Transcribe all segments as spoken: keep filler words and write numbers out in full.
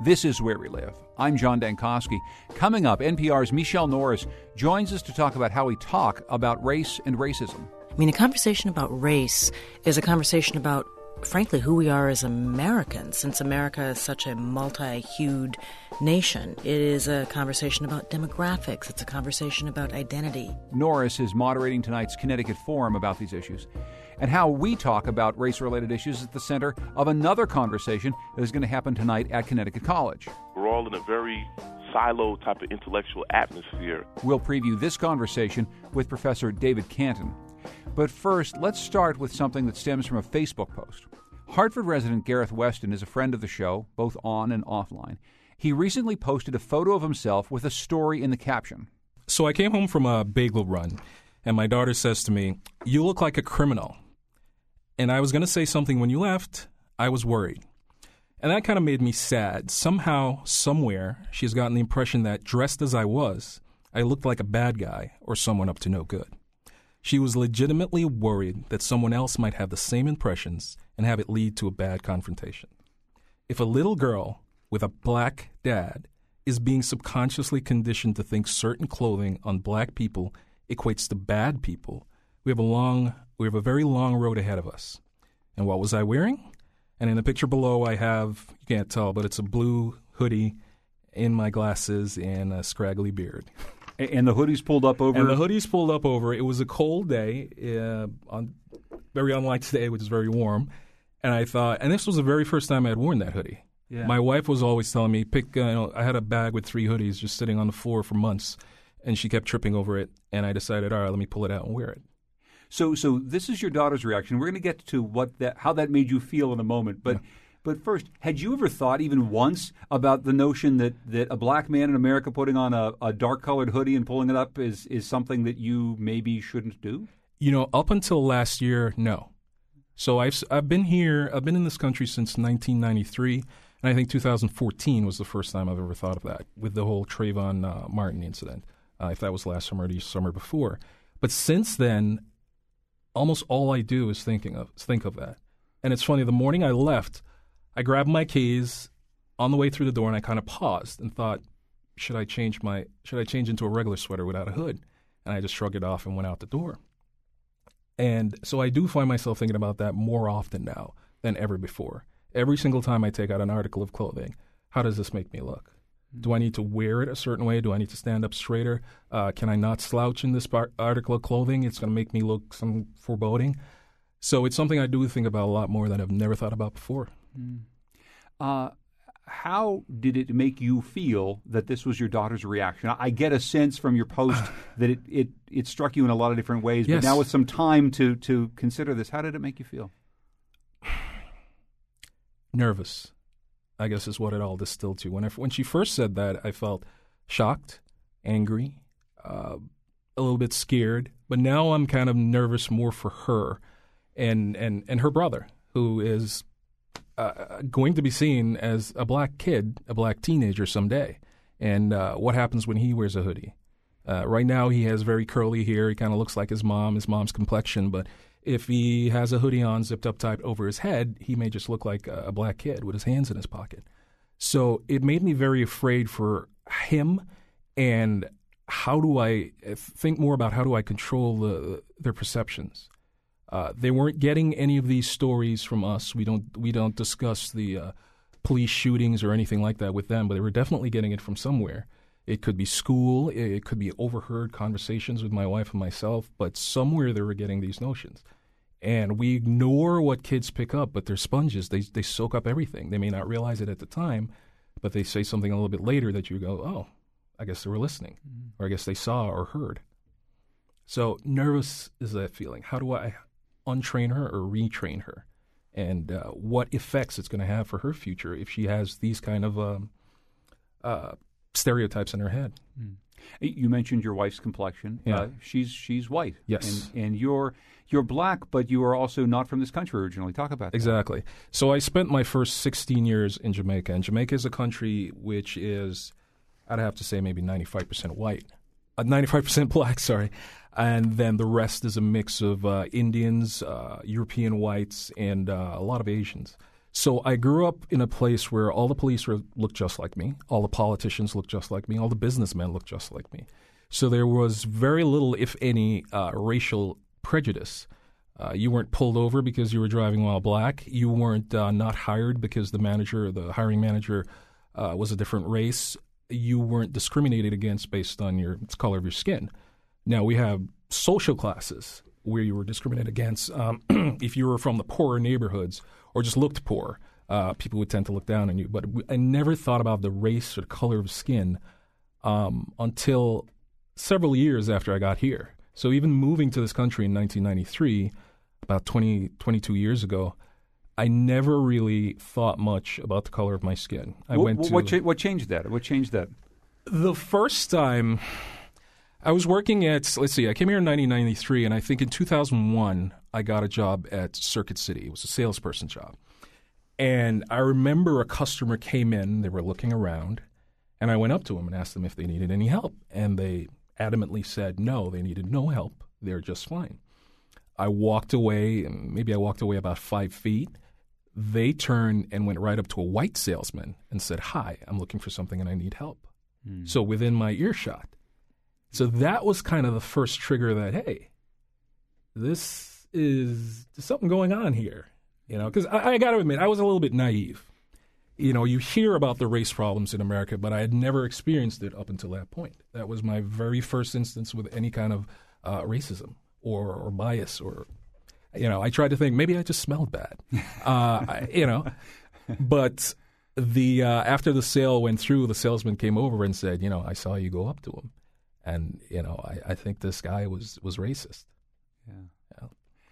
This is Where We Live. I'm John Dankosky. Coming up, N P R's Michelle Norris joins us to talk about how we talk about race and racism. I mean, a conversation about race is a conversation about, frankly, who we are as Americans. Since America is such a multi-hued nation, it is a conversation about demographics. It's a conversation about identity. Norris is moderating tonight's Connecticut Forum about these issues. And how we talk about race-related issues is at the center of another conversation that is going to happen tonight at Connecticut College. We're all in a very silo type of intellectual atmosphere. We'll preview this conversation with Professor David Canton. But first, let's start with something that stems from a Facebook post. Hartford resident Gareth Weston is a friend of the show, both on and offline. He recently posted a photo of himself with a story in the caption. So I came home from a bagel run, and my daughter says to me, "You look like a criminal." And I was going to say something when you left. I was worried. And that kind of made me sad. Somehow, somewhere, she's gotten the impression that dressed as I was, I looked like a bad guy or someone up to no good. She was legitimately worried that someone else might have the same impressions and have it lead to a bad confrontation. If a little girl with a black dad is being subconsciously conditioned to think certain clothing on black people equates to bad people, we have a long, we have a very long road ahead of us. And what was I wearing? And in the picture below, I have, you can't tell, but it's a blue hoodie in my glasses and a scraggly beard. And the hoodie's pulled up over? And the hoodie's pulled up over. It was a cold day, uh, on very unlike today, which is very warm. And I thought, and this was the very first time I had worn that hoodie. Yeah. My wife was always telling me, pick, uh, you know, I had a bag with three hoodies just sitting on the floor for months, and she kept tripping over it. And I decided, all right, let me pull it out and wear it. So, so this is your daughter's reaction. We're going to get to what that, how that made you feel in a moment. But, yeah. but first, had you ever thought even once about the notion that, that a black man in America putting on a, a dark-colored hoodie and pulling it up is, is something that you maybe shouldn't do? You know, up until last year, no. So I've I've been here. I've been in this country since nineteen ninety-three, and I think two thousand fourteen was the first time I've ever thought of that with the whole Trayvon uh, Martin incident. Uh, if that was last summer or the summer before, but since then, almost all I do is thinking of think of that. And it's funny. The morning I left, I grabbed my keys on the way through the door, and I kind of paused and thought, should I change my should I change into a regular sweater without a hood? And I just shrugged it off and went out the door. And so I do find myself thinking about that more often now than ever before. Every single time I take out an article of clothing, how does this make me look? Do I need to wear it a certain way? Do I need to stand up straighter? Uh, can I not slouch in this bar- article of clothing? It's going to make me look some foreboding. So it's something I do think about a lot more than I've never thought about before. Mm. Uh, how did it make you feel that this was your daughter's reaction? I get a sense from your post that it, it, it struck you in a lot of different ways. Yes. But now with some time to, to consider this, how did it make you feel? Nervous, I guess, is what it all distilled to. When I, when she first said that, I felt shocked, angry, uh, a little bit scared. But now I'm kind of nervous more for her and and, and her brother, who is uh, going to be seen as a black kid, a black teenager someday. And uh, what happens when he wears a hoodie? Uh, right now he has very curly hair. He kind of looks like his mom, his mom's complexion. But if he has a hoodie on zipped up tight over his head, he may just look like a, a black kid with his hands in his pocket. So it made me very afraid for him. And how do I think more about how do I control the, their perceptions? Uh, they weren't getting any of these stories from us. We don't we don't discuss the uh, police shootings or anything like that with them, but they were definitely getting it from somewhere. It could be school. It could be overheard conversations with my wife and myself, but somewhere they were getting these notions. And we ignore what kids pick up, but they're sponges. They they soak up everything. They may not realize it at the time, but they say something a little bit later that you go, oh, I guess they were listening, mm-hmm. or I guess they saw or heard. So nervous is that feeling. How do I untrain her or retrain her? And uh, what effects it's going to have for her future if she has these kind of um, uh, stereotypes in her head. Mm. You mentioned your wife's complexion. Yeah. Uh, she's she's white. Yes. And, and you're you're black, but you are also not from this country originally. Talk about that. Exactly. So I spent my first sixteen years in Jamaica, and Jamaica is a country which is, I'd have to say, maybe ninety-five percent white. Uh, ninety-five percent black, sorry. And then the rest is a mix of uh, Indians, uh, European whites, and uh, a lot of Asians. So I grew up in a place where all the police were, looked just like me, all the politicians looked just like me, all the businessmen looked just like me. So there was very little, if any, uh, racial prejudice. Uh, you weren't pulled over because you were driving while black. You weren't uh, not hired because the manager, the hiring manager, uh, was a different race. You weren't discriminated against based on your color of your skin. Now we have social classes where you were discriminated against. Um, if you were from the poorer neighborhoods or just looked poor, uh, people would tend to look down on you. But I never thought about the race or the color of skin um, until several years after I got here. So even moving to this country in nineteen ninety-three, about twenty, twenty-two years ago, I never really thought much about the color of my skin. I what, went to what, cha- what changed that? What changed that? The first time I was working at, let's see, I came here in nineteen ninety-three, and I think in two thousand one I got a job at Circuit City. It was a salesperson job. And I remember a customer came in, they were looking around, and I went up to them and asked them if they needed any help. And they adamantly said no, they needed no help. They're just fine. I walked away, and maybe I walked away about five feet. They turned and went right up to a white salesman and said, "Hi, I'm looking for something and I need help." Mm. So within my earshot. So that was kind of the first trigger that, hey, this is there's something going on here. You know, because I, I got to admit, I was a little bit naive. You know, you hear about the race problems in America, but I had never experienced it up until that point. That was my very first instance with any kind of uh, racism or, or bias or, you know, I tried to think maybe I just smelled bad, uh, I, you know. But the uh, after the sale went through, the salesman came over and said, you know, I saw you go up to him. And, you know, I, I think this guy was, was racist. Yeah. yeah.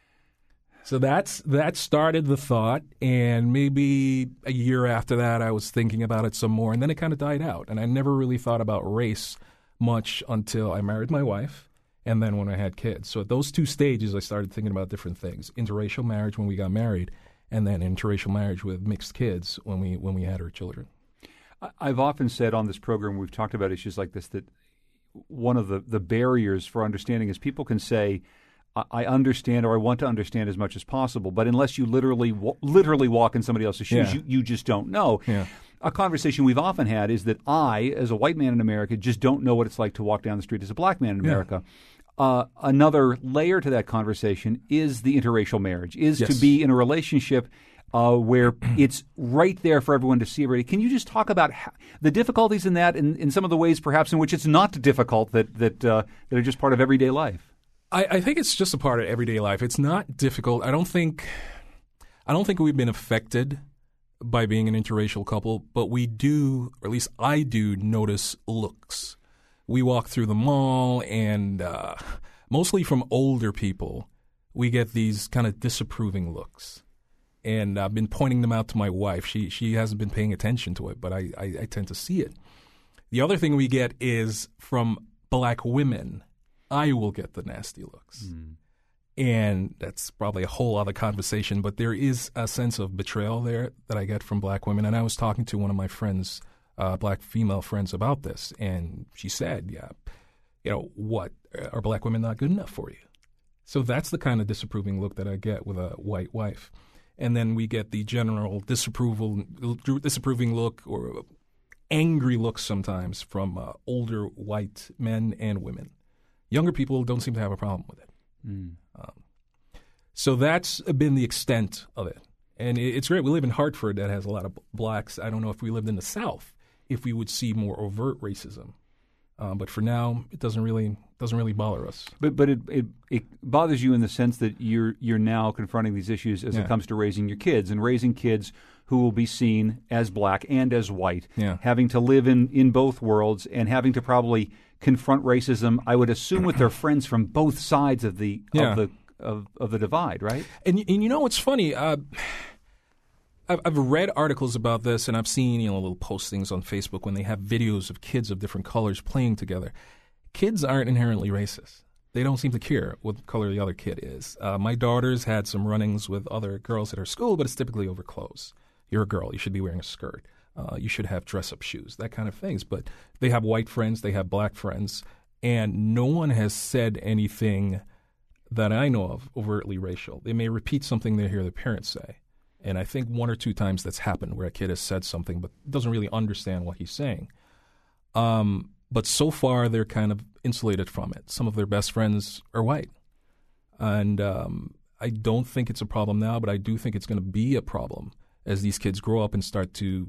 So that's that started the thought, and maybe a year after that I was thinking about it some more, and then it kind of died out. And I never really thought about race much until I married my wife, and then when I had kids. So at those two stages I started thinking about different things. Interracial marriage when we got married, and then interracial marriage with mixed kids when we when we had our children. I've often said on this program, we've talked about issues like this, that one of the, the barriers for understanding is people can say, I understand or I want to understand as much as possible, but unless you literally literally walk in somebody else's shoes, yeah. you, you just don't know. Yeah. A conversation we've often had is that I, as a white man in America, just don't know what it's like to walk down the street as a black man in America. Yeah. Uh, another layer to that conversation is the interracial marriage, is yes. to be in a relationship uh, where it's right there for everyone to see already. Can you just talk about how, the difficulties in that and in some of the ways perhaps in which it's not difficult that, that, uh, that are just part of everyday life? I, I think it's just a part of everyday life. It's not difficult. I don't think I don't think we've been affected by being an interracial couple, but we do, or at least I do, notice looks. We walk through the mall, and uh, mostly from older people, we get these kind of disapproving looks. And I've been pointing them out to my wife. She she hasn't been paying attention to it, but I, I, I tend to see it. The other thing we get is from black women. I will get the nasty looks. Mm. And that's probably a whole other conversation, but there is a sense of betrayal there that I get from black women. And I was talking to one of my friends, uh, black female friends, about this, and she said, yeah, you know, what, are black women not good enough for you? So that's the kind of disapproving look that I get with a white wife. And then we get the general disapproval, disapproving look or angry looks sometimes from uh, older white men and women. Younger people don't seem to have a problem with it. Mm. Um, so that's been the extent of it. And it, it's great. We live in Hartford that has a lot of blacks. I don't know if we lived in the South, if we would see more overt racism. Um, but for now, it doesn't really doesn't really bother us. But but it, it it bothers you in the sense that you're you're now confronting these issues as yeah. it comes to raising your kids and raising kids who will be seen as black and as white, yeah. having to live in, in both worlds and having to probably confront racism, I would assume, with their friends from both sides of the yeah. of the of, of the divide, right? And and you know what's funny? Uh, I've, I've read articles about this, and I've seen you know little postings on Facebook when they have videos of kids of different colors playing together. Kids aren't inherently racist. They don't seem to care what color the other kid is. Uh, my daughter's had some run-ins with other girls at her school, but it's typically over clothes. You're a girl. You should be wearing a skirt. Uh, you should have dress-up shoes, that kind of things. But they have white friends, they have black friends, and no one has said anything that I know of overtly racial. They may repeat something they hear their parents say, And I think one or two times that's happened where a kid has said something but doesn't really understand what he's saying. Um, but so far, they're kind of insulated from it. Some of their best friends are white. And um, I don't think it's a problem now, but I do think it's going to be a problem as these kids grow up and start to,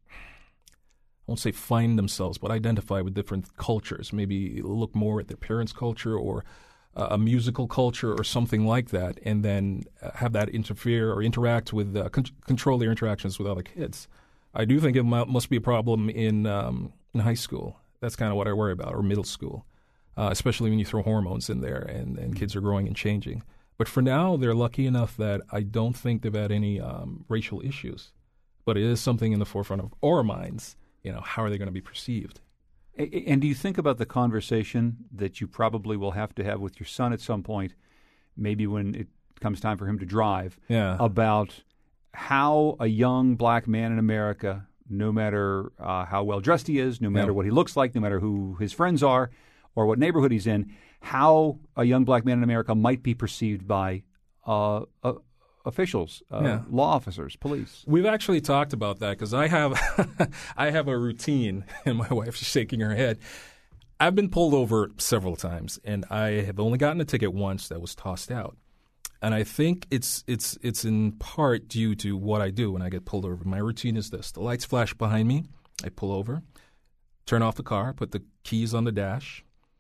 I won't say find themselves, but identify with different cultures. Maybe look more at their parents' culture or uh, a musical culture or something like that, and then uh, have that interfere or interact with, uh, con- control their interactions with other kids. I do think it m- must be a problem in um, in high school. That's kind of what I worry about, or middle school, uh, especially when you throw hormones in there and, and kids are growing and changing. But for now, they're lucky enough that I don't think they've had any um, racial issues. But it is something in the forefront of our minds. You know, how are they going to be perceived? And do you think about the conversation that you probably will have to have with your son at some point, maybe when it comes time for him to drive, yeah. about how a young black man in America, no matter uh, how well dressed he is, no matter yeah. what he looks like, no matter who his friends are or what neighborhood he's in, how a young black man in America might be perceived by uh, uh, officials, uh, yeah. law officers, police? We've actually talked about that because I have I have a routine, and my wife's shaking her head. I've been pulled over several times, and I have only gotten a ticket once that was tossed out. And I think it's it's it's in part due to what I do when I get pulled over. My routine is this. The lights flash behind me. I pull over, turn off the car, put the keys on the dash,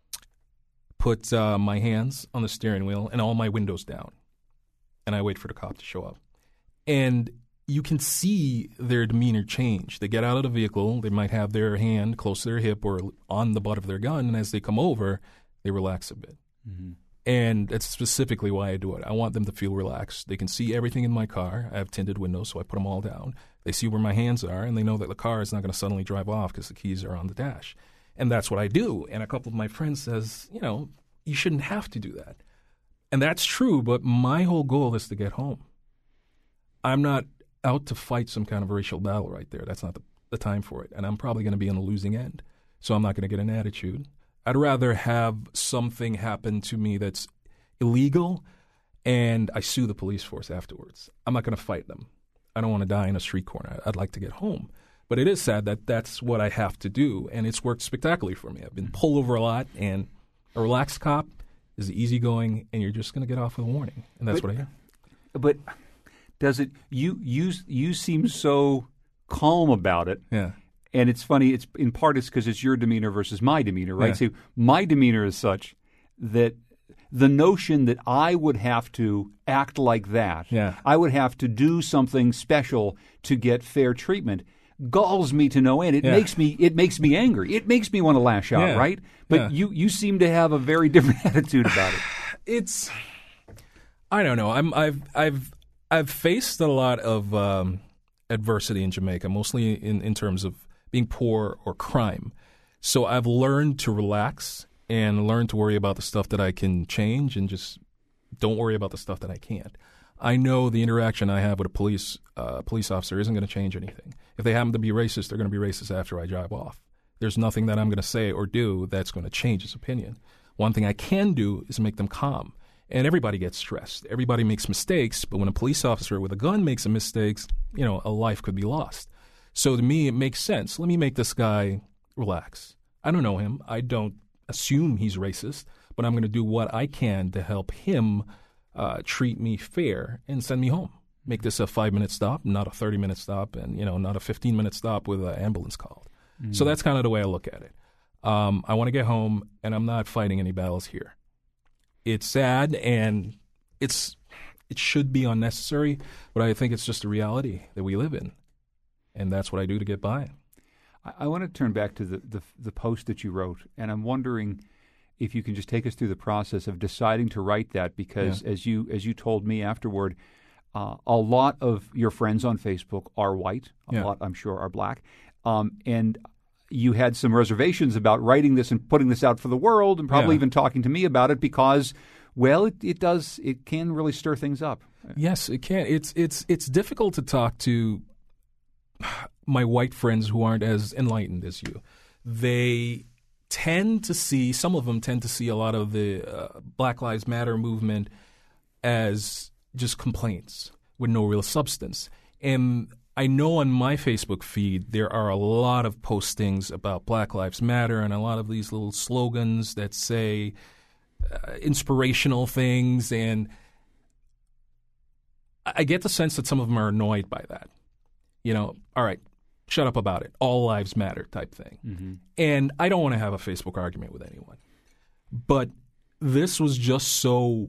put uh, my hands on the steering wheel, and all my windows down. And I wait for the cop to show up. And you can see their demeanor change. They get out of the vehicle. They might have their hand close to their hip or on the butt of their gun. And as they come over, they relax a bit. Mm-hmm. And that's specifically why I do it. I want them to feel relaxed. They can see everything in my car. I have tinted windows, so I put them all down. They see where my hands are, and they know that the car is not going to suddenly drive off because the keys are on the dash. And that's what I do. And a couple of my friends says, you know, you shouldn't have to do that. And that's true, but my whole goal is to get home. I'm not out to fight some kind of racial battle right there. That's not the, the time for it. And I'm probably going to be on the losing end. So I'm not going to get an attitude. I'd rather have something happen to me that's illegal and I sue the police force afterwards. I'm not going to fight them. I don't want to die in a street corner. I'd like to get home. But it is sad that that's what I have to do, and it's worked spectacularly for me. I've been pulled over a lot, and a relaxed cop is easygoing, and you're just going to get off with a warning, and that's but, what I hear. But does it you, – you, you seem so calm about it. Yeah. And it's funny, it's in part it's because it's your demeanor versus my demeanor, right? Yeah. So my demeanor is such that the notion that I would have to act like that, yeah. I would have to do something special to get fair treatment, galls me to no end. It yeah. makes me it makes me angry. It makes me want to lash out, yeah. right? But yeah. you you seem to have a very different attitude about it. It's I don't know. I'm I've I've I've faced a lot of um, adversity in Jamaica, mostly in, in terms of being poor or crime. So I've learned to relax and learn to worry about the stuff that I can change and just don't worry about the stuff that I can't. I know the interaction I have with a police uh, police officer isn't going to change anything. If they happen to be racist, they're going to be racist after I drive off. There's nothing that I'm going to say or do that's going to change his opinion. One thing I can do is make them calm. And everybody gets stressed. Everybody makes mistakes, but when a police officer with a gun makes a mistake, you know, a life could be lost. So to me, it makes sense. Let me make this guy relax. I don't know him. I don't assume he's racist, but I'm going to do what I can to help him uh, treat me fair and send me home. Make this a five-minute stop, not a thirty-minute stop, and, you know, not a fifteen-minute stop with an ambulance called. Mm. So that's kind of the way I look at it. Um, I want to get home, and I'm not fighting any battles here. It's sad, and it's it should be unnecessary, but I think it's just a reality that we live in, and that's what I do to get by. I, I want to turn back to the, the the post that you wrote, and I'm wondering if you can just take us through the process of deciding to write that, because yeah. as you as you told me afterward, uh, a lot of your friends on Facebook are white, a yeah. lot, I'm sure, are black, um, and you had some reservations about writing this and putting this out for the world, and probably yeah. even talking to me about it because, well, it, it does it can really stir things up. Yes, it can. It's it's it's difficult to talk to my white friends who aren't as enlightened as you. They tend to see, some of them tend to see a lot of the uh, Black Lives Matter movement as just complaints with no real substance. And I know on my Facebook feed there are a lot of postings about Black Lives Matter and a lot of these little slogans that say uh, inspirational things. And I get the sense that some of them are annoyed by that. You know, all right, shut up about it. All lives matter type thing. Mm-hmm. And I don't want to have a Facebook argument with anyone. But this was just so,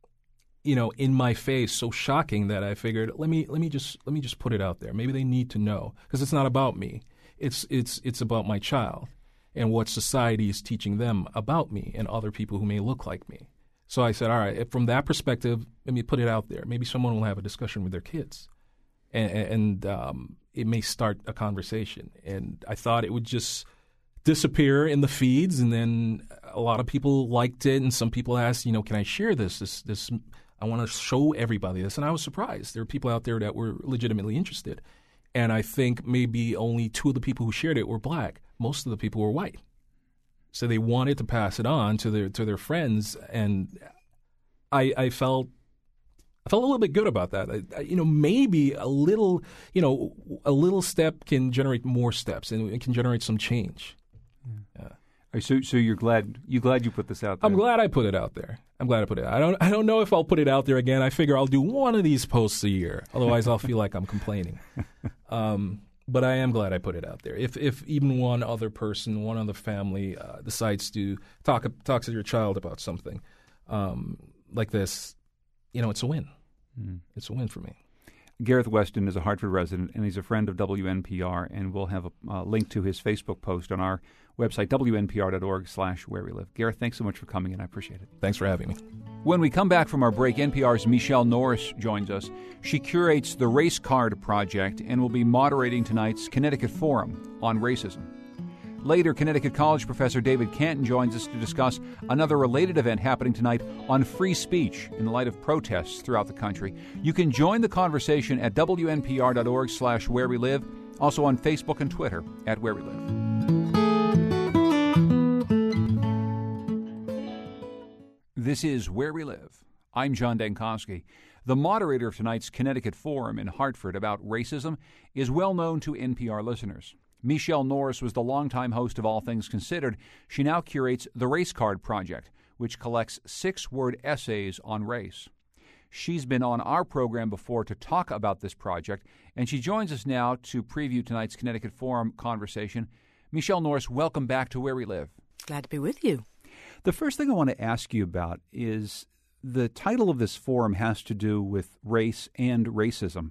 you know, in my face, so shocking that I figured, let me let me just let me just put it out there. Maybe they need to know, because it's not about me. It's it's it's about my child and what society is teaching them about me and other people who may look like me. So I said, all right, from that perspective, let me put it out there. Maybe someone will have a discussion with their kids, and, and um, it may start a conversation. And I thought it would just disappear in the feeds, and then a lot of people liked it, and some people asked, you know, can I share this? This, this, I want to show everybody this. And I was surprised. There were people out there that were legitimately interested. And I think maybe only two of the people who shared it were black. Most of the people were white. So they wanted to pass it on to their to their friends, and I, I felt I felt a little bit good about that. I, I, you know, maybe a little, you know, a little step can generate more steps, and it can generate some change. Yeah. Yeah. So, so you're glad you glad you put this out there? I'm glad I put it out there. I'm glad I put it out. I don't I don't know if I'll put it out there again. I figure I'll do one of these posts a year. Otherwise, I'll feel like I'm complaining. Um, But I am glad I put it out there. If if even one other person, one other family uh, decides to talk talk to your child about something um, like this, you know, it's a win. Mm. It's a win for me. Gareth Weston is a Hartford resident, and he's a friend of W N P R, and we'll have a uh, link to his Facebook post on our website, W N P R dot org slash where we live. Gareth, thanks so much for coming in. I appreciate it. Thanks for having me. When we come back from our break, N P R's Michelle Norris joins us. She curates the Race Card Project and will be moderating tonight's Connecticut Forum on racism. Later, Connecticut College professor David Canton joins us to discuss another related event happening tonight on free speech in light of protests throughout the country. You can join the conversation at W N P R dot org slash where we live, also on Facebook and Twitter at Where We Live. This is Where We Live. I'm John Dankosky. The moderator of tonight's Connecticut Forum in Hartford about racism is well known to N P R listeners. Michelle Norris was the longtime host of All Things Considered. She now curates the Race Card Project, which collects six-word essays on race. She's been on our program before to talk about this project, and she joins us now to preview tonight's Connecticut Forum conversation. Michelle Norris, welcome back to Where We Live. Glad to be with you. The first thing I want to ask you about is the title of this forum has to do with race and racism.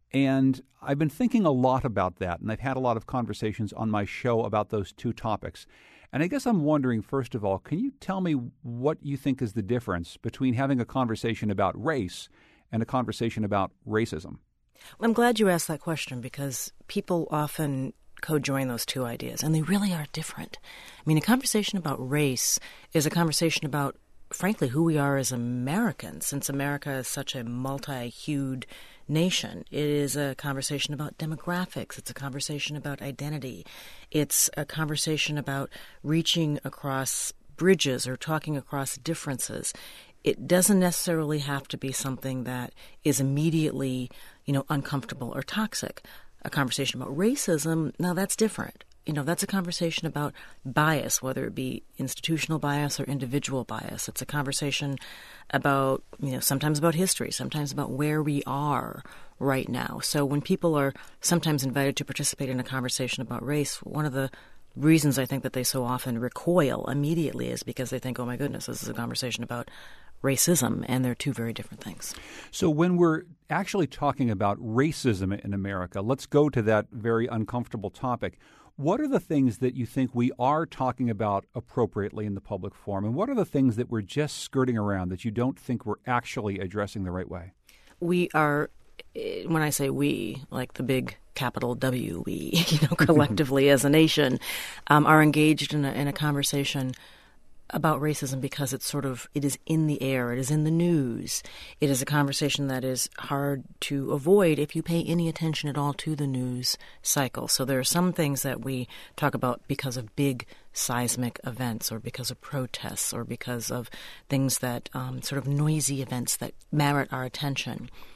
And I've been thinking a lot about that, and I've had a lot of conversations on my show about those two topics. And I guess I'm wondering, first of all, can you tell me what you think is the difference between having a conversation about race and a conversation about racism? I'm glad you asked that question, because people often co-join those two ideas, and they really are different. I mean, a conversation about race is a conversation about, frankly, who we are as Americans, since America is such a multi-hued nation. It is a conversation about demographics. It's a conversation about identity. It's a conversation about reaching across bridges or talking across differences. It doesn't necessarily have to be something that is immediately, you know, uncomfortable or toxic. A conversation about racism, now that's different. You know, that's a conversation about bias, whether it be institutional bias or individual bias. It's a conversation about, you know, sometimes about history, sometimes about where we are right now. So when people are sometimes invited to participate in a conversation about race, one of the reasons I think that they so often recoil immediately is because they think, oh my goodness, this is a conversation about racism, and they're two very different things. So when we're actually talking about racism in America, let's go to that very uncomfortable topic. What are the things that you think we are talking about appropriately in the public forum, and what are the things that we're just skirting around that you don't think we're actually addressing the right way? We are, when I say we, like the big capital W, we, you know, collectively as a nation, um, are engaged in a, in a conversation about racism because it's sort of, it is in the air, it is in the news. It is a conversation that is hard to avoid if you pay any attention at all to the news cycle. So there are some things that we talk about because of big seismic events or because of protests or because of things that, um, sort of noisy events that merit our attention.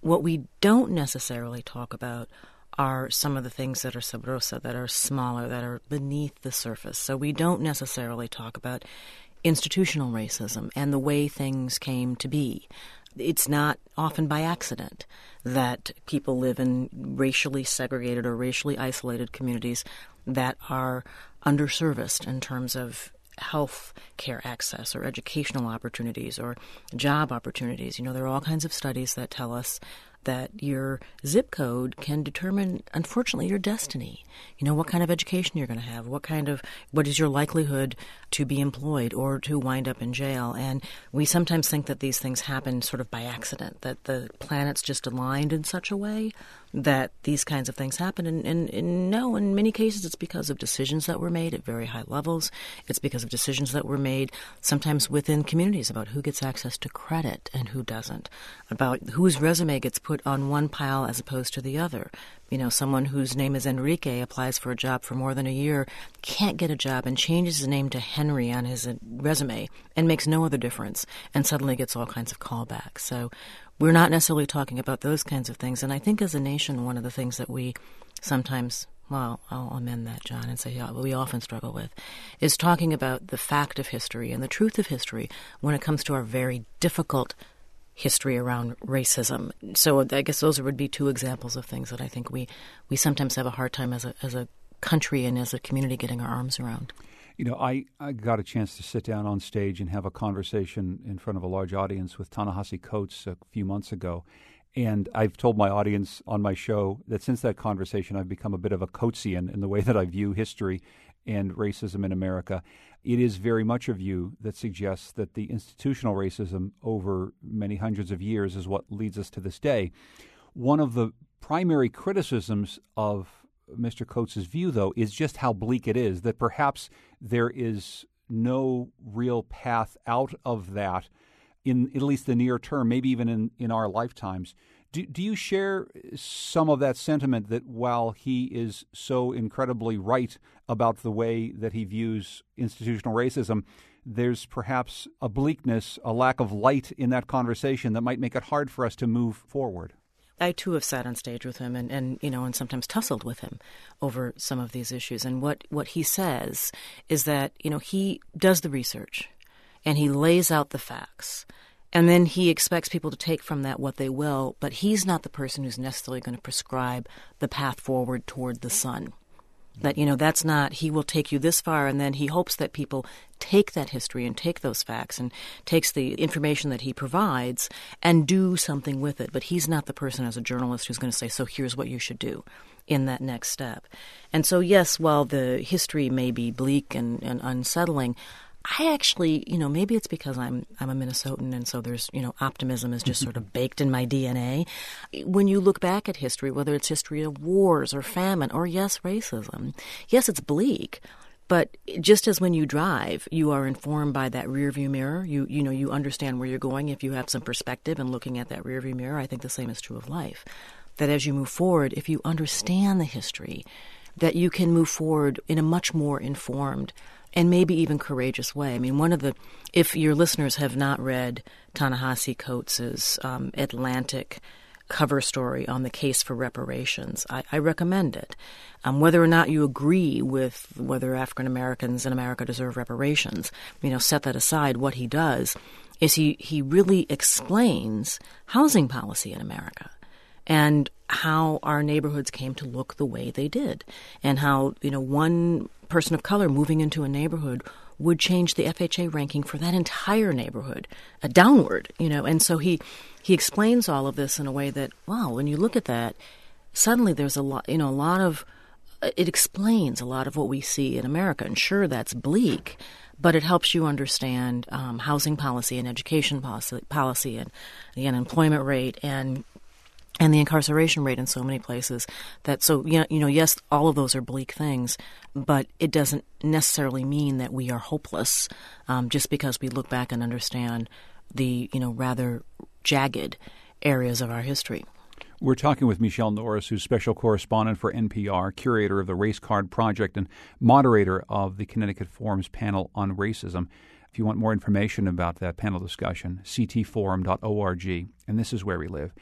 What we don't necessarily talk about are some of the things that are sub rosa, that are smaller, that are beneath the surface. So we don't necessarily talk about institutional racism and the way things came to be. It's not often by accident that people live in racially segregated or racially isolated communities that are underserviced in terms of health care access or educational opportunities or job opportunities. You know, there are all kinds of studies that tell us that your zip code can determine, unfortunately, your destiny. You know, what kind of education you're going to have, what kind of, what is your likelihood to be employed or to wind up in jail. And we sometimes think that these things happen sort of by accident, that the planets just aligned in such a way that these kinds of things happen. And, and, and no, in many cases it's because of decisions that were made at very high levels. It's because of decisions that were made sometimes within communities about who gets access to credit and who doesn't, about whose resume gets put on one pile as opposed to the other. You know, someone whose name is Enrique applies for a job for more than a year, can't get a job, and changes his name to Henry on his resume and makes no other difference, and suddenly gets all kinds of callbacks. So we're not necessarily talking about those kinds of things. And I think as a nation, one of the things that we sometimes, well, I'll amend that, John, and say yeah, we often struggle with, is talking about the fact of history and the truth of history when it comes to our very difficult history around racism. So I guess those would be two examples of things that I think we, we sometimes have a hard time as a as a country and as a community getting our arms around. You know, I, I got a chance to sit down on stage and have a conversation in front of a large audience with Ta-Nehisi Coates a few months ago. And I've told my audience on my show that since that conversation, I've become a bit of a Coatesian in the way that I view history and racism in America. It is very much a view that suggests that the institutional racism over many hundreds of years is what leads us to this day. One of the primary criticisms of Mister Coates' view, though, is just how bleak it is, that perhaps there is no real path out of that in at least the near term, maybe even in, in our lifetimes. Do, do you share some of that sentiment that while he is so incredibly right about the way that he views institutional racism, there's perhaps a bleakness, a lack of light in that conversation that might make it hard for us to move forward? I, too, have sat on stage with him and, and, you know, and sometimes tussled with him over some of these issues. And what, what he says is that, you know, he does the research and he lays out the facts. And then he expects people to take from that what they will, but he's not the person who's necessarily going to prescribe the path forward toward the sun. That, you know, that's not, he will take you this far, and then he hopes that people take that history and take those facts and takes the information that he provides and do something with it. But he's not the person as a journalist who's going to say, so here's what you should do in that next step. And so, yes, while the history may be bleak and, and unsettling, I actually, you know, maybe it's because I'm I'm a Minnesotan, and so there's, you know, optimism is just sort of baked in my D N A. When you look back at history, whether it's history of wars or famine or, yes, racism, yes, it's bleak. But just as when you drive, you are informed by that rearview mirror. You you know, you understand where you're going if you have some perspective and looking at that rearview mirror. I think the same is true of life. That as you move forward, if you understand the history, that you can move forward in a much more informed and maybe even courageous way. I mean, one of the, if your listeners have not read Ta-Nehisi Coates' um, Atlantic cover story on the case for reparations, I, I recommend it. Um, whether or not you agree with whether African Americans in America deserve reparations, you know, set that aside. What he does is he, he really explains housing policy in America and how our neighborhoods came to look the way they did, and how, you know, one person of color moving into a neighborhood would change the F H A ranking for that entire neighborhood uh, downward, you know. And so he he explains all of this in a way that, wow, when you look at that, suddenly there's a lot, you know, a lot of, it explains a lot of what we see in America. And sure, that's bleak, but it helps you understand um, housing policy and education policy, policy and the unemployment rate and and the incarceration rate in so many places. That so you know, you know yes, all of those are bleak things, but it doesn't necessarily mean that we are hopeless um, just because we look back and understand the, you know, rather jagged areas of our history. We're talking with Michele Norris, who's special correspondent for N P R, curator of the Race Card Project, and moderator of the Connecticut Forum's panel on racism. If you want more information about that panel discussion, c t forum dot org, and this is where we live.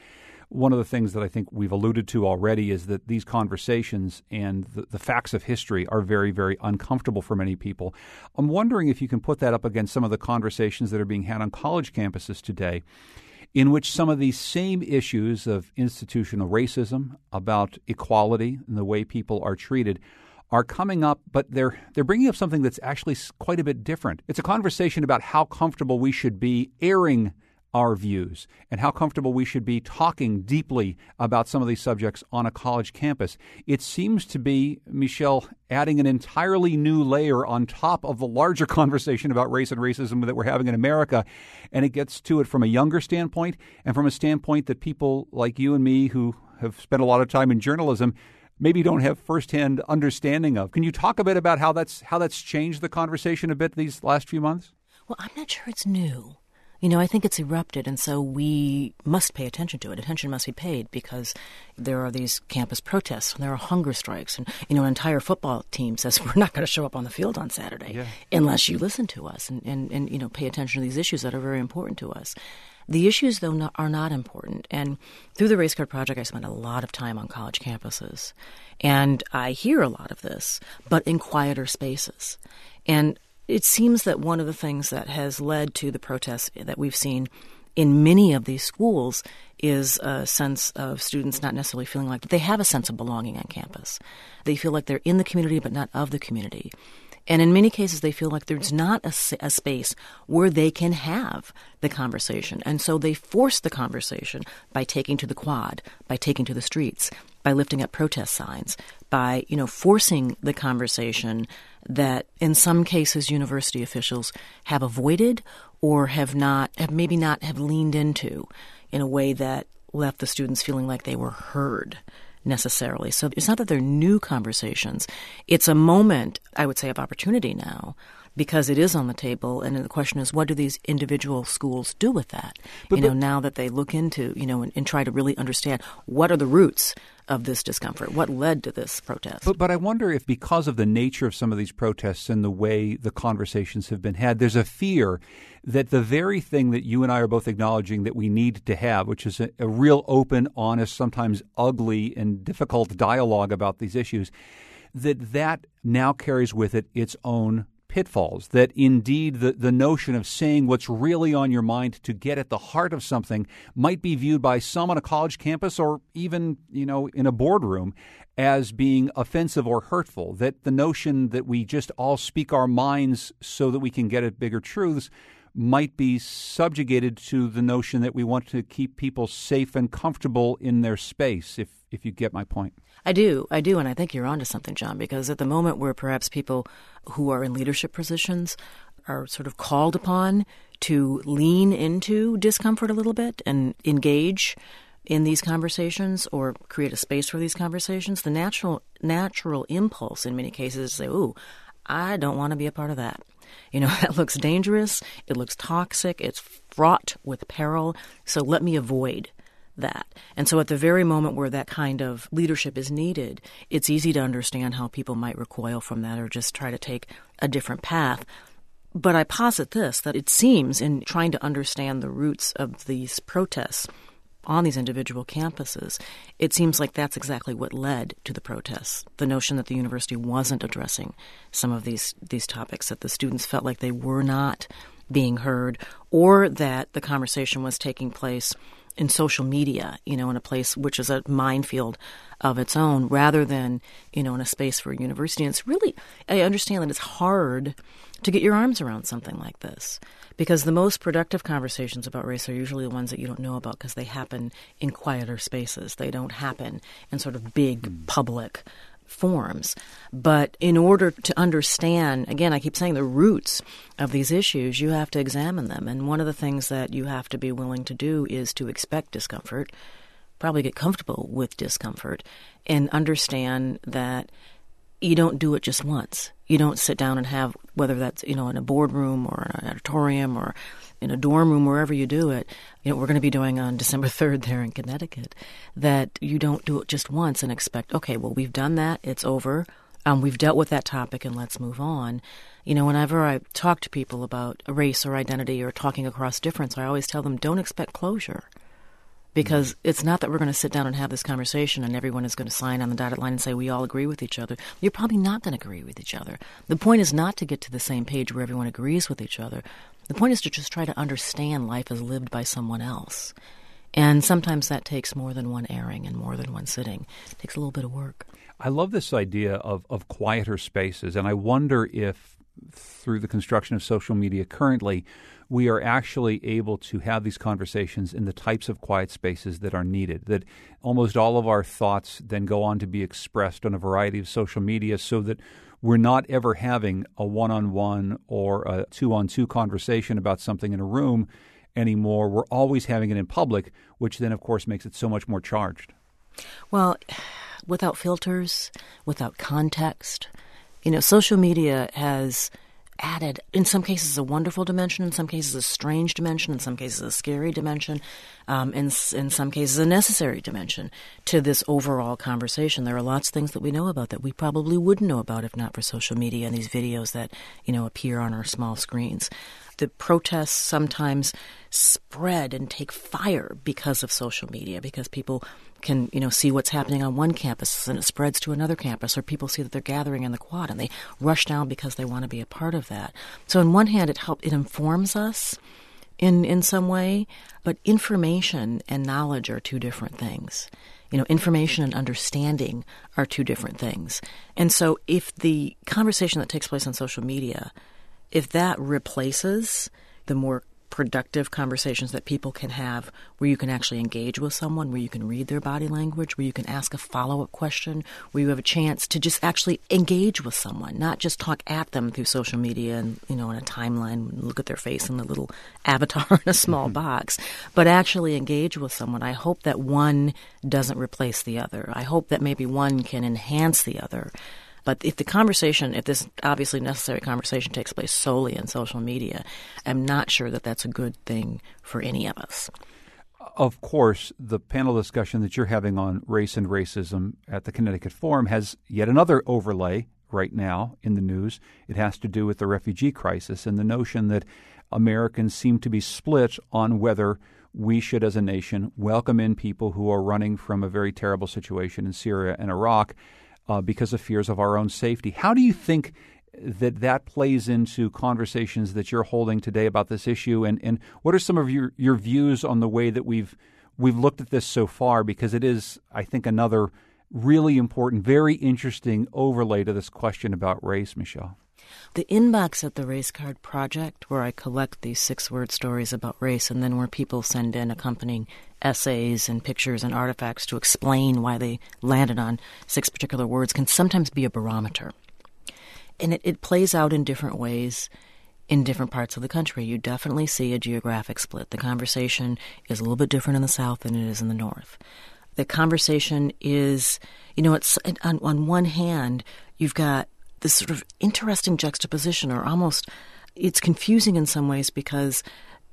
one of the things that I think we've alluded to already is that these conversations and the, the facts of history are very, very uncomfortable for many people. I'm wondering if you can put that up against some of the conversations that are being had on college campuses today, in which some of these same issues of institutional racism, about equality and the way people are treated, are coming up, but they're they're bringing up something that's actually quite a bit different. It's a conversation about how comfortable we should be airing our views and how comfortable we should be talking deeply about some of these subjects on a college campus. It seems to be, Michelle, adding an entirely new layer on top of the larger conversation about race and racism that we're having in America. And it gets to it from a younger standpoint and from a standpoint that people like you and me who have spent a lot of time in journalism maybe don't have firsthand understanding of. Can you talk a bit about how that's how that's changed the conversation a bit these last few months? Well, I'm not sure it's new. You know, I think it's erupted, and so we must pay attention to it. Attention must be paid because there are these campus protests, and there are hunger strikes, and, you know, an entire football team says we're not going to show up on the field on Saturday yeah. unless you listen to us and, and, and, you know, pay attention to these issues that are very important to us. The issues, though, not, are not important. And through the Race Card Project, I spent a lot of time on college campuses, and I hear a lot of this, but in quieter spaces. And it seems that one of the things that has led to the protests that we've seen in many of these schools is a sense of students not necessarily feeling like they have a sense of belonging on campus. They feel like they're in the community but not of the community. And in many cases, they feel like there's not a, a space where they can have the conversation. And so they force the conversation by taking to the quad, by taking to the streets, by lifting up protest signs, by, you know, forcing the conversation that in some cases university officials have avoided or have not, have maybe not have leaned into in a way that left the students feeling like they were heard necessarily. So it's not that they're new conversations. It's a moment, I would say, of opportunity now because it is on the table. And the question is, what do these individual schools do with that? But, you know, but, now that they look into, you know, and, and try to really understand what are the roots of this discomfort, what led to this protest. But, but I wonder if because of the nature of some of these protests and the way the conversations have been had, there's a fear that the very thing that you and I are both acknowledging that we need to have, which is a, a real open, honest, sometimes ugly and difficult dialogue about these issues, that that now carries with it its own pitfalls, that indeed the, the notion of saying what's really on your mind to get at the heart of something might be viewed by some on a college campus or even, you know, in a boardroom as being offensive or hurtful, that the notion that we just all speak our minds so that we can get at bigger truths might be subjugated to the notion that we want to keep people safe and comfortable in their space, if if you get my point. I do. I do. And I think you're onto something, John, because at the moment where perhaps people who are in leadership positions are sort of called upon to lean into discomfort a little bit and engage in these conversations or create a space for these conversations, the natural natural impulse in many cases is to say, ooh, I don't want to be a part of that. You know, that looks dangerous. It looks toxic. It's fraught with peril. So let me avoid that. And so at the very moment where that kind of leadership is needed, it's easy to understand how people might recoil from that or just try to take a different path. But I posit this, that it seems in trying to understand the roots of these protests on these individual campuses, it seems like that's exactly what led to the protests. The notion that the university wasn't addressing some of these these topics, that the students felt like they were not being heard, or that the conversation was taking place in social media, you know, in a place which is a minefield of its own, rather than, you know, in a space for a university. And it's really, I understand that it's hard to get your arms around something like this, because the most productive conversations about race are usually the ones that you don't know about because they happen in quieter spaces. They don't happen in sort of big mm. public forms. But in order to understand, again, I keep saying the roots of these issues, you have to examine them. And one of the things that you have to be willing to do is to expect discomfort, probably get comfortable with discomfort, and understand that you don't do it just once. You don't sit down and have, whether that's, you know, in a boardroom or an auditorium or in a dorm room, wherever you do it, you know, we're going to be doing on December third there in Connecticut, that you don't do it just once and expect, okay, well, we've done that, it's over, um, we've dealt with that topic and let's move on. You know, whenever I talk to people about race or identity or talking across difference, I always tell them, don't expect closure. Because it's not that we're going to sit down and have this conversation and everyone is going to sign on the dotted line and say we all agree with each other. You're probably not going to agree with each other. The point is not to get to the same page where everyone agrees with each other. The point is to just try to understand life as lived by someone else. And sometimes that takes more than one airing and more than one sitting. It takes a little bit of work. I love this idea of, of quieter spaces, and I wonder if through the construction of social media currently, we are actually able to have these conversations in the types of quiet spaces that are needed, that almost all of our thoughts then go on to be expressed on a variety of social media so that we're not ever having a one-on-one or a two-on-two conversation about something in a room anymore. We're always having it in public, which then, of course, makes it so much more charged. Well, without filters, without context, you know, social media has added, in some cases, a wonderful dimension, in some cases, a strange dimension, in some cases, a scary dimension, um, in, in some cases, a necessary dimension to this overall conversation. There are lots of things that we know about that we probably wouldn't know about if not for social media and these videos that, you know, appear on our small screens. The protests sometimes spread and take fire because of social media, because people can, you know, see what's happening on one campus and it spreads to another campus, or people see that they're gathering in the quad and they rush down because they want to be a part of that. So on one hand, it help, it informs us in, in some way, but information and knowledge are two different things. You know, information and understanding are two different things. And so if the conversation that takes place on social media, if that replaces the more productive conversations that people can have where you can actually engage with someone, where you can read their body language, where you can ask a follow-up question, where you have a chance to just actually engage with someone, not just talk at them through social media and, you know, in a timeline, look at their face in a little avatar in a small mm-hmm. box, but actually engage with someone. I hope that one doesn't replace the other. I hope that maybe one can enhance the other. But if the conversation, if this obviously necessary conversation takes place solely in social media, I'm not sure that that's a good thing for any of us. Of course, the panel discussion that you're having on race and racism at the Connecticut Forum has yet another overlay right now in the news. It has to do with the refugee crisis and the notion that Americans seem to be split on whether we should, as a nation, welcome in people who are running from a very terrible situation in Syria and Iraq Uh, because of fears of our own safety. How do you think that that plays into conversations that you're holding today about this issue? And, and what are some of your, your views on the way that we've we've looked at this so far? Because it is, I think, another really important, very interesting overlay to this question about race, Michelle. The inbox at the Race Card Project, where I collect these six-word stories about race, and then where people send in accompanying essays and pictures and artifacts to explain why they landed on six particular words, can sometimes be a barometer. And it, it plays out in different ways in different parts of the country. You definitely see a geographic split. The conversation is a little bit different in the South than it is in the North. The conversation is, you know, it's on, on one hand, you've got this sort of interesting juxtaposition, or almost it's confusing in some ways, because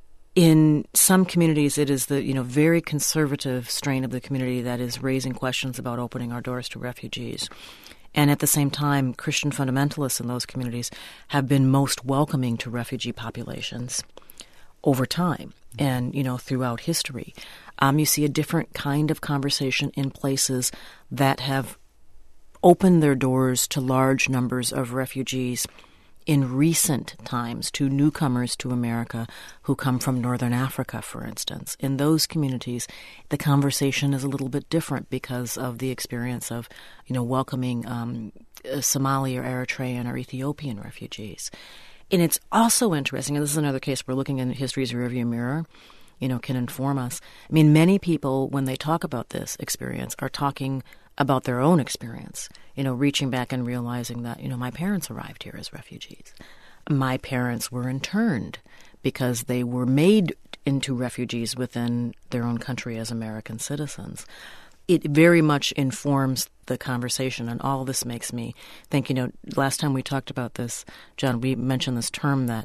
in some communities it is the, you know, very conservative strain of the community that is raising questions about opening our doors to refugees. And at the same time, Christian fundamentalists in those communities have been most welcoming to refugee populations over time and, you know, throughout history. Um, you see a different kind of conversation in places that have opened their doors to large numbers of refugees in recent times, to newcomers to America who come from Northern Africa, for instance. In those communities, the conversation is a little bit different because of the experience of, you know, welcoming um, Somali or Eritrean or Ethiopian refugees. And it's also interesting, and this is another case we're looking in history's rearview mirror, you know, can inform us. I mean, many people, when they talk about this experience, are talking about their own experience, you know, reaching back and realizing that, you know, my parents arrived here as refugees. My parents were interned because they were made into refugees within their own country as American citizens. It very much informs the conversation, and all of this makes me think, you know, last time we talked about this, John, we mentioned this term that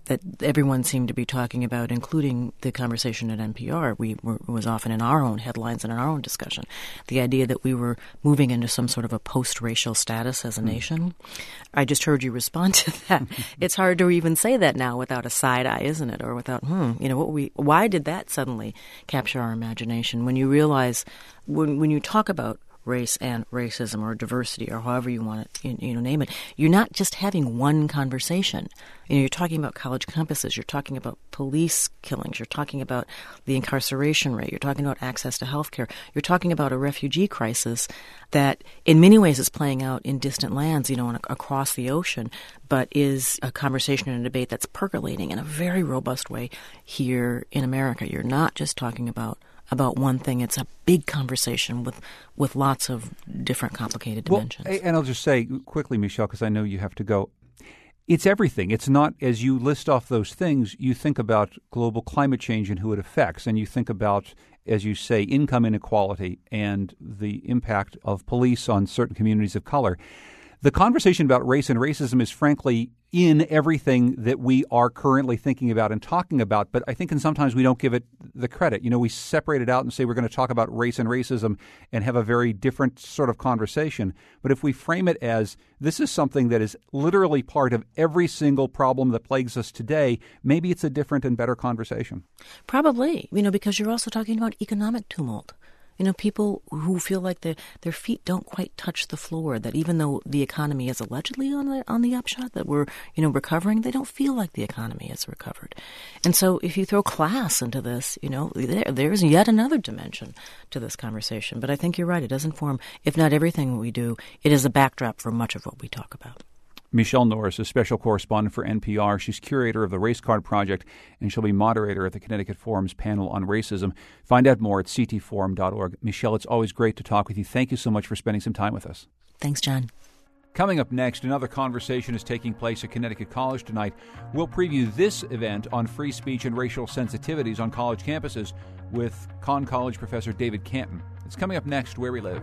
that everyone seemed to be talking about, including the conversation at N P R. We were, was often in our own headlines and in our own discussion. The idea that we were moving into some sort of a post-racial status as a mm. nation. I just heard you respond to that. It's hard to even say that now without a side eye, isn't it? Or without, hmm, you know, what we, why did that suddenly capture our imagination? When you realize, when when you talk about race and racism or diversity or however you want to you know, name it, you're not just having one conversation. You know, you're talking about college campuses, you're talking about police killings, you're talking about the incarceration rate, you're talking about access to health care, you're talking about a refugee crisis that in many ways is playing out in distant lands, you know, and across the ocean, but is a conversation and a debate that's percolating in a very robust way here in America. You're not just talking about about one thing. It's a big conversation with, with lots of different complicated dimensions. Well, and I'll just say quickly, Michelle, because I know you have to go, it's everything. It's not, as you list off those things, you think about global climate change and who it affects, and you think about, as you say, income inequality and the impact of police on certain communities of color. The conversation about race and racism is frankly in everything that we are currently thinking about and talking about, but I think and sometimes we don't give it the credit. You know, we separate it out and say we're going to talk about race and racism and have a very different sort of conversation. But if we frame it as this is something that is literally part of every single problem that plagues us today, maybe it's a different and better conversation. Probably, you know, because you're also talking about economic tumult. You know, people who feel like their their feet don't quite touch the floor, that even though the economy is allegedly on the on the upshot, that we're, you know, recovering, they don't feel like the economy has recovered. And so if you throw class into this, you know, there, there's yet another dimension to this conversation. But I think you're right. It does inform, if not everything we do, it is a backdrop for much of what we talk about. Michelle Norris is special correspondent for N P R. She's curator of the Race Card Project, and she'll be moderator at the Connecticut Forum's panel on racism. Find out more at c t forum dot org. Michelle, it's always great to talk with you. Thank you so much for spending some time with us. Thanks, John. Coming up next, another conversation is taking place at Connecticut College tonight. We'll preview this event on free speech and racial sensitivities on college campuses with Conn College professor David Canton. It's coming up next, Where We Live.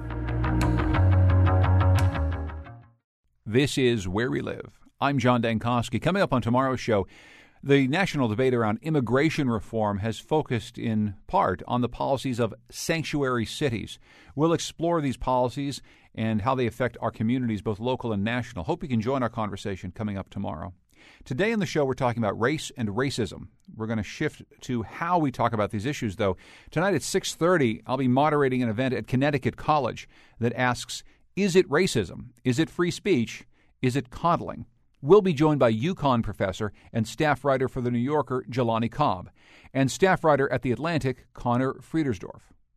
This is Where We Live. I'm John Dankosky. Coming up on tomorrow's show, the national debate around immigration reform has focused in part on the policies of sanctuary cities. We'll explore these policies and how they affect our communities, both local and national. Hope you can join our conversation coming up tomorrow. Today in the show, we're talking about race and racism. We're going to shift to how we talk about these issues, though. Tonight at six thirty, I'll be moderating an event at Connecticut College that asks, is it racism? Is it free speech? Is it coddling? We'll be joined by UConn professor and staff writer for The New Yorker, Jelani Cobb, and staff writer at The Atlantic, Connor Friedersdorf.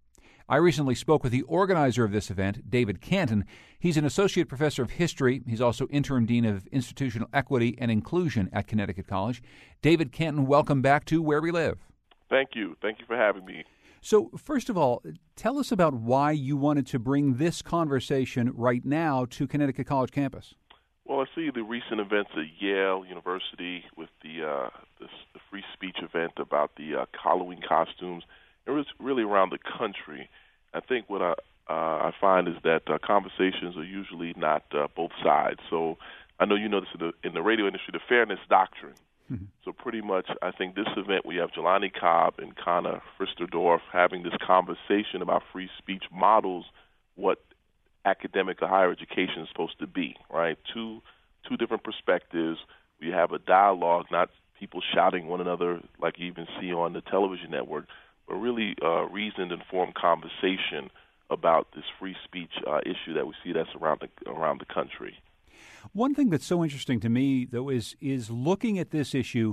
I recently spoke with the organizer of this event, David Canton. He's an associate professor of history. He's also interim dean of institutional equity and inclusion at Connecticut College. David Canton, welcome back to Where We Live. Thank you. Thank you for having me. So, first of all, tell us about why you wanted to bring this conversation right now to Connecticut College campus. Well, I see the recent events at Yale University with the, uh, this, the free speech event about the uh, Halloween costumes. It was really around the country. I think what I, uh, I find is that uh, conversations are usually not uh, both sides. So I know you know this in the, in the radio industry, the fairness doctrine. Mm-hmm. So pretty much I think this event we have Jelani Cobb and Connor Friedersdorf having this conversation about free speech models what academic or higher education is supposed to be, right? Two two different perspectives. We have a dialogue, not people shouting one another like you even see on the television network, but really uh, reasoned, informed conversation about this free speech uh, issue that we see that's around the, around the country. One thing that's so interesting to me, though, is is looking at this issue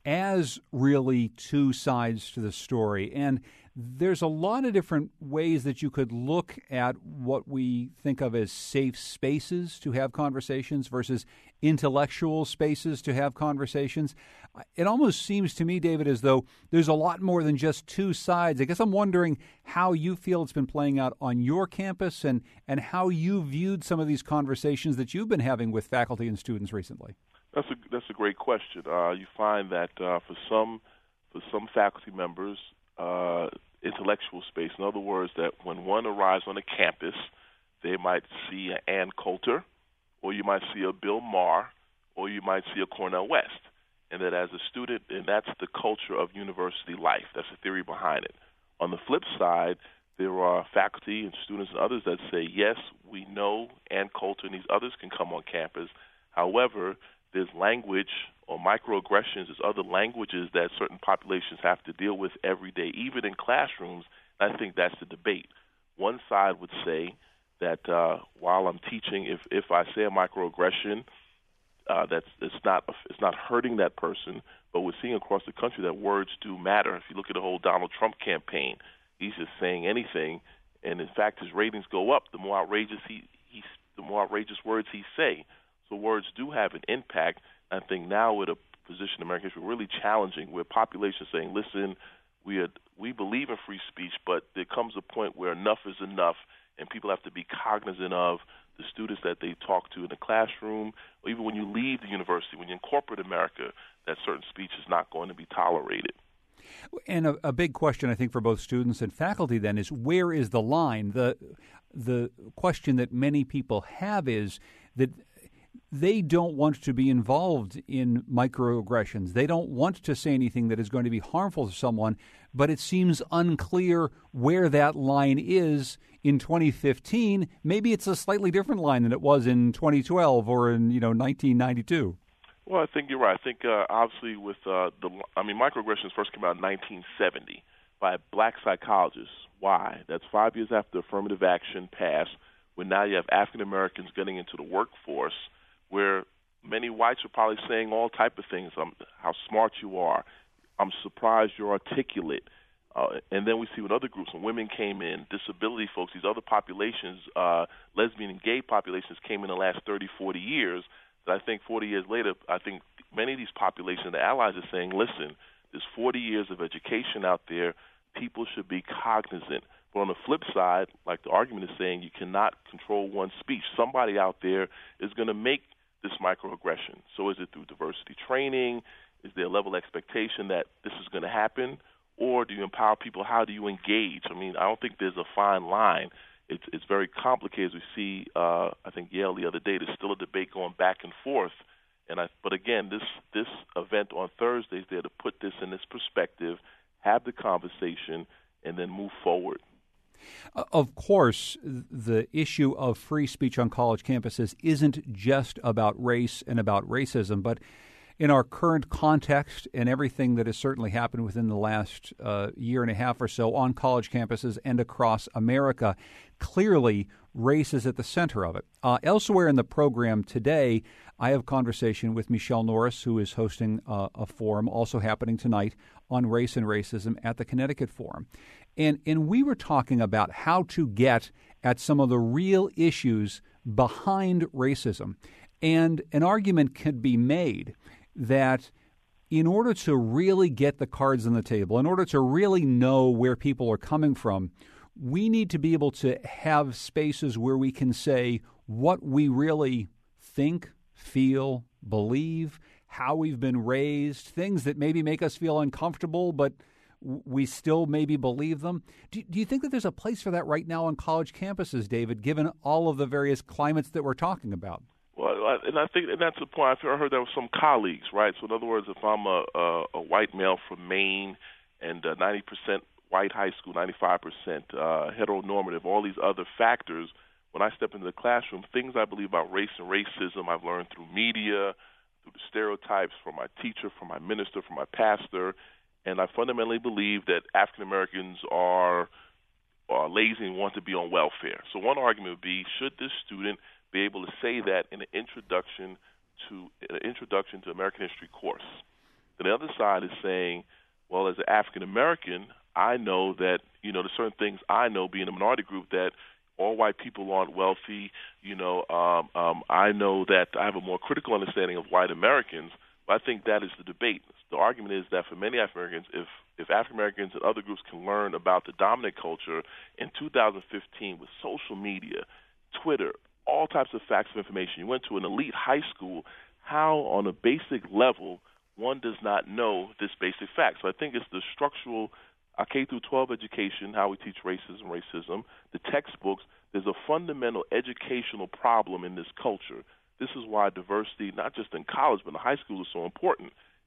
as really two sides to the story. And there's a lot of different ways that you could look at what we think of as safe spaces to have conversations versus intellectual spaces to have conversations. It almost seems to me, David, as though there's a lot more than just two sides. I guess I'm wondering how you feel it's been playing out on your campus and, and how you viewed some of these conversations that you've been having with faculty and students recently. That's a that's a great question. Uh, you find that uh, for some for some faculty members, uh, intellectual space. In other words, that when one arrives on a campus, they might see an Ann Coulter, or you might see a Bill Maher, or you might see a Cornel West. and that as a student, and that's the culture of university life. That's the theory behind it. On the flip side, there are faculty and students and others that say, yes, we know Ann Coulter and these others can come on campus. However, there's language or microaggressions, there's other languages that certain populations have to deal with every day, even in classrooms. I think that's the debate. One side would say that uh, while I'm teaching, if, if I say a microaggression, uh, that's it's not it's not hurting that person, but we're seeing across the country that words do matter. If you look at the whole Donald Trump campaign, he's just saying anything, and in fact, his ratings go up the more outrageous he, he the more outrageous words he say. So words do have an impact. I think now we're at a position in American history really challenging, where populations saying, listen, we are, we believe in free speech, but there comes a point where enough is enough, and people have to be cognizant of the students that they talk to in the classroom, or even when you leave the university, when you're in corporate America, that certain speech is not going to be tolerated. And a, a big question, I think, for both students and faculty then is, where is the line? The the question that many people have is that they don't want to be involved in microaggressions. They don't want to say anything that is going to be harmful to someone, but it seems unclear where that line is in twenty fifteen. Maybe it's a slightly different line than it was in twenty twelve or in, you know, nineteen ninety-two. Well, I think you're right. I think uh, obviously with uh, the, I mean, microaggressions first came out in nineteen seventy by black psychologists. Why? That's five years after affirmative action passed, when now you have African Americans getting into the workforce, where many whites are probably saying all type of things. Um, how smart you are. I'm surprised you're articulate. Uh, and then we see with other groups, when women came in, disability folks, these other populations, uh, lesbian and gay populations came in the last thirty, forty years. That I think forty years later, I think many of these populations, the allies are saying, listen, there's forty years of education out there. People should be cognizant. But on the flip side, like the argument is saying, you cannot control one's speech. Somebody out there is going to make this microaggression. So is it through diversity training? Is there a level of expectation that this is going to happen? Or do you empower people? How do you engage? I mean, I don't think there's a fine line. It's it's very complicated. As we see, uh, I think Yale the other day, there's still a debate going back and forth. And I, but again, this this event on Thursday is there to put this in this perspective, have the conversation, and then move forward. Of course, the issue of free speech on college campuses isn't just about race and about racism, but in our current context and everything that has certainly happened within the last uh, year and a half or so on college campuses and across America, clearly race is at the center of it. Uh, elsewhere in the program today, I have a conversation with Michelle Norris, who is hosting uh, a forum also happening tonight on race and racism at the Connecticut Forum. And, and we were talking about how to get at some of the real issues behind racism. And an argument could be made that in order to really get the cards on the table, in order to really know where people are coming from, we need to be able to have spaces where we can say what we really think, feel, believe, how we've been raised, things that maybe make us feel uncomfortable, but we still maybe believe them. Do, do you think that there's a place for that right now on college campuses, David, given all of the various climates that we're talking about? Well, and I think and that's the point. I heard that with some colleagues, right? So in other words, if I'm a, a, a white male from Maine and uh, ninety percent white high school, ninety-five percent uh, heteronormative, all these other factors, when I step into the classroom, things I believe about race and racism I've learned through media, through the stereotypes from my teacher, from my minister, from my pastor, and I fundamentally believe that African Americans are, are lazy and want to be on welfare. So one argument would be, should this student be able to say that in an introduction to an introduction to American history course? And the other side is saying, well, as an African American, I know that, you know, there's certain things I know being a minority group that all white people aren't wealthy. You know, um, um, I know that I have a more critical understanding of white Americans, but I think that is the debate. The argument is that for many African Americans, if, if African Americans and other groups can learn about the dominant culture in two thousand fifteen with social media, Twitter, all types of facts of information. You went to an elite high school. How, on a basic level, one does not know this basic fact? So I think it's the structural uh, K through twelve education, how we teach racism, racism, the textbooks. There's a fundamental educational problem in this culture. This is why diversity, not just in college but in high school, is so important.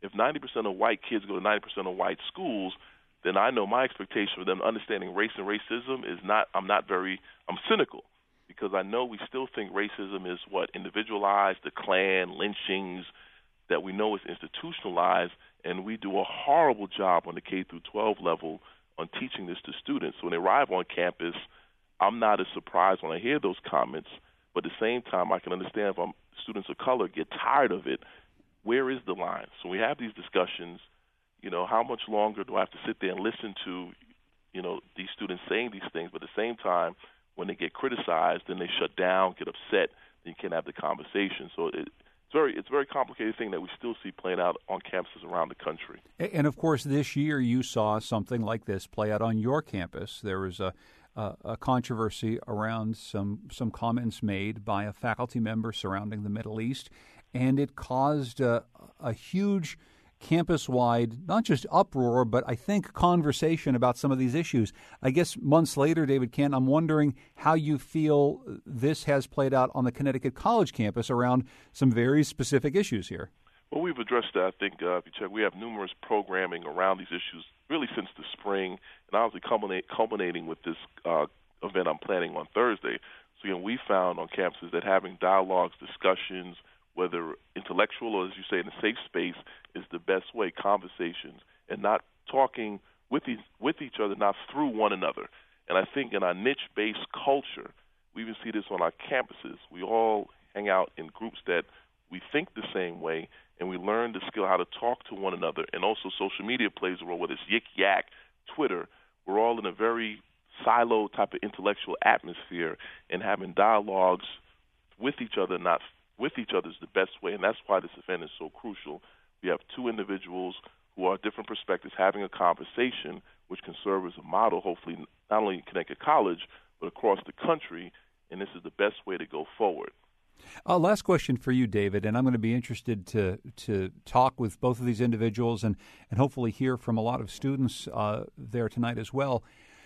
If ninety percent of white kids go to ninety percent of white schools, then I know my expectation for them understanding race and racism is not, I'm not very, I'm cynical, because I know we still think racism is what, individualized, the Klan, lynchings, that we know is institutionalized, and we do a horrible job on the K through twelve level on teaching this to students. So when they arrive on campus, I'm not as surprised when I hear those comments, but at the same time, I can understand if I'm, students of color get tired of it, where is the line? So we have these discussions, you know, how much longer do I have to sit there and listen to, you know, these students saying these things, but at the same time, when they get criticized, then they shut down, get upset, then you can't have the conversation. So it, it's very it's a very complicated thing that we still see playing out on campuses around the country. And, of course, this year you saw something like this play out on your campus. There was a, a, a controversy around some, some comments made by a faculty member surrounding the Middle East, and it caused a, a huge campus-wide, not just uproar, but I think conversation about some of these issues. I guess months later, David Kent, I'm wondering how you feel this has played out on the Connecticut College campus around some very specific issues here. Well, we've addressed that. I think uh, if you check, we have numerous programming around these issues really since the spring, and obviously culminate, culminating with this uh, event I'm planning on Thursday. So again, we found on campuses that having dialogues, discussions, whether intellectual or, as you say, in a safe space, is the best way, conversations, and not talking with each, with each other, not through one another. And I think in our niche-based culture, we even see this on our campuses. We all hang out in groups that we think the same way, and we learn the skill how to talk to one another. And also social media plays a role, whether it's Yik Yak, Twitter. We're all in a very siloed type of intellectual atmosphere, and having dialogues with each other, not with each other, is the best way, and that's why this event is so crucial. We have two individuals who are different perspectives having a conversation, which can serve as a model, hopefully, not only in Connecticut College, but across the country, and this is the best way to go forward. Uh, last question for you, David, and I'm going to be interested to to talk with both of these individuals and, and hopefully hear from a lot of students uh, there tonight as well.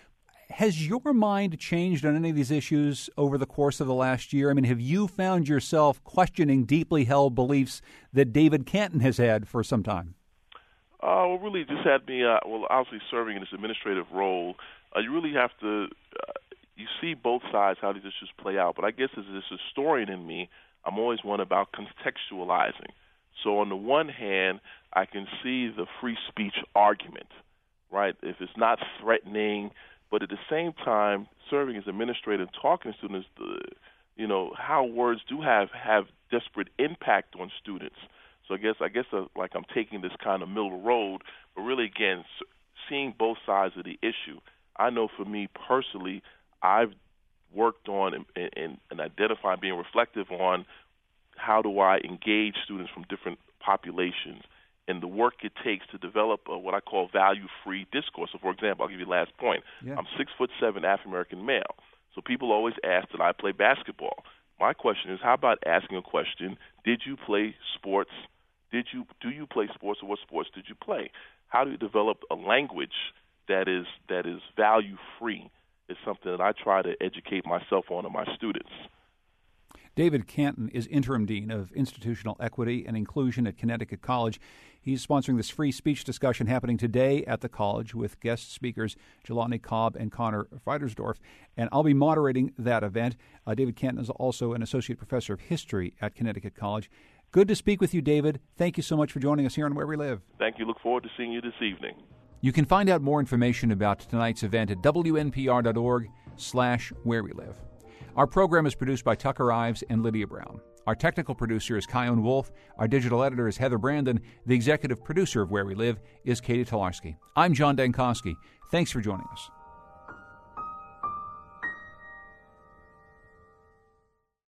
Has your mind changed on any of these issues over the course of the last year? I mean, have you found yourself questioning deeply held beliefs that David Canton has had for some time? Uh, well, really just had me, uh, well, obviously serving in this administrative role, uh, you really have to, uh, you see both sides, how these issues play out. But I guess as this historian in me, I'm always one about contextualizing. So on the one hand, I can see the free speech argument, right? If it's not threatening, but at the same time, serving as administrator and talking to students, the, you know, how words do have, have desperate impact on students. So I guess I guess uh, like I'm taking this kind of middle road, but really, again, seeing both sides of the issue. I know for me personally, I've worked on and, and, and identifying, being reflective on how do I engage students from different populations, and the work it takes to develop a, what I call value-free discourse. So, for example, I'll give you the last point. Yeah. I'm six foot seven, African-American male. So people always ask that I play basketball. My question is, how about asking a question, did you play sports? Did you do you play sports, or what sports did you play? How do you develop a language that is that is value-free? It's something that I try to educate myself on and my students. David Canton is Interim Dean of Institutional Equity and Inclusion at Connecticut College. He's sponsoring this free speech discussion happening today at the college with guest speakers Jelani Cobb and Connor Freidersdorf, and I'll be moderating that event. Uh, David Canton is also an Associate Professor of History at Connecticut College. Good to speak with you, David. Thank you so much for joining us here on Where We Live. Thank you. Look forward to seeing you this evening. You can find out more information about tonight's event at W N P R dot org slash Where We Live. Our program is produced by Tucker Ives and Lydia Brown. Our technical producer is Kyone Wolf. Our digital editor is Heather Brandon. The executive producer of Where We Live is Katie Tolarski. I'm John Dankosky. Thanks for joining us.